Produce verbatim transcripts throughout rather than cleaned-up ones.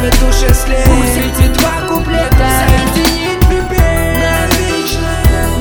оставит души след. Пусть эти два куплета соединит тебе навечно,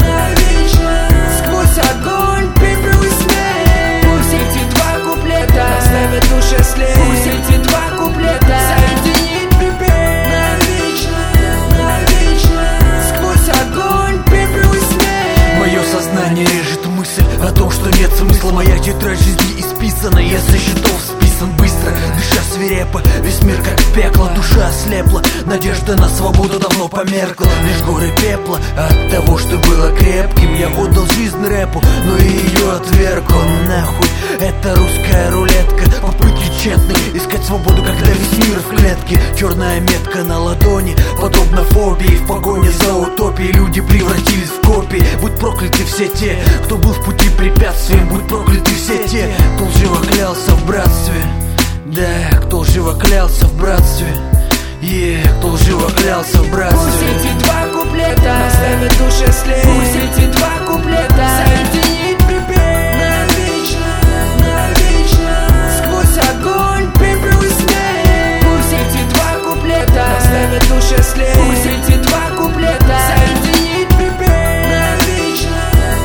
навечно. Сквозь огонь, пепел и смерть. Пусть эти два куплета оставит души след. Пусть эти два куплета соединит тебе навечно, навечно. Сквозь огонь, пепел и смерть. Мое сознание режет мысль о том, что нет смысла. Моя тетрадь жизни исписана, я со счетов списан быстро, дыша свирепо, весь мир как пекло. Душа ослепла, надежда на свободу давно померкла. Лишь горы пепла от того, что было крепким. Я отдал жизнь рэпу, но и ее отверг. Он нахуй, это русская рулетка. Попытки тщетны, искать свободу, когда весь мир в клетке. Черная метка на ладони, подобно фобии. В погоне за утопией люди превратились в копии. Будь прокляты все те, кто был в пути препятствием. Будь прокляты все те, кто лживо клялся в братстве. Да, кто лживо клялся в братстве. Yeah, кто лживо клялся в братстве. Пусть эти два куплета оставят души след. Пусть эти два куплета соединит тебе навечно, навечно. Сквозь огонь, пепел и смерть. Пусть эти два куплета оставят души след. Пусть эти два куплета соединит тебе навечно,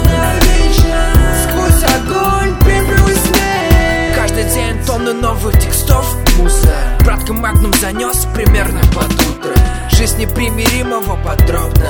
навечно. Сквозь огонь, пепел и смерть. Каждый день тонны новых текстов, муза. Братка Магнум занес примерно под утро. Жизнь непримиримого подробно.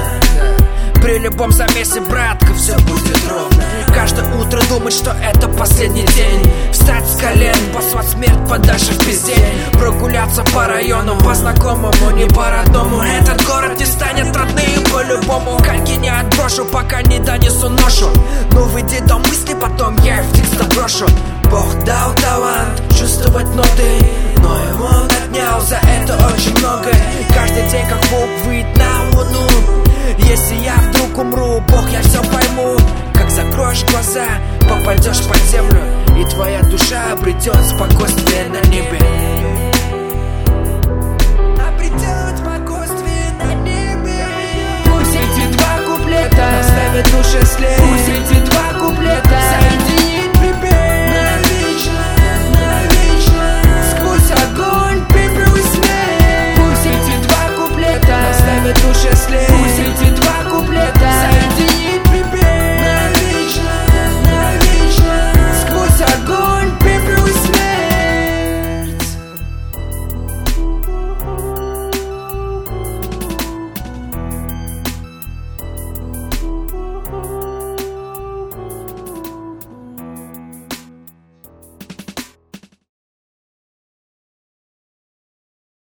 При любом замесе, братка, все будет ровно. Каждое утро думать, что это последний день. Встать с колен, послать смерть подальше в бездень. Прогуляться по району, по знакомому, не по родному. Этот город не станет родным по-любому. Кальки не отброшу, пока не донесу ношу. Ну выйди до мысли, потом я их в текст брошу. Бог дал талант чувствовать ноты, но ему он отнял за это очень много. Каждый день как волк выйдет на луну. Если я вдруг умру, Бог, я все пойму. Как закроешь глаза, попадешь под землю, и твоя душа обретет спокойствие на небе.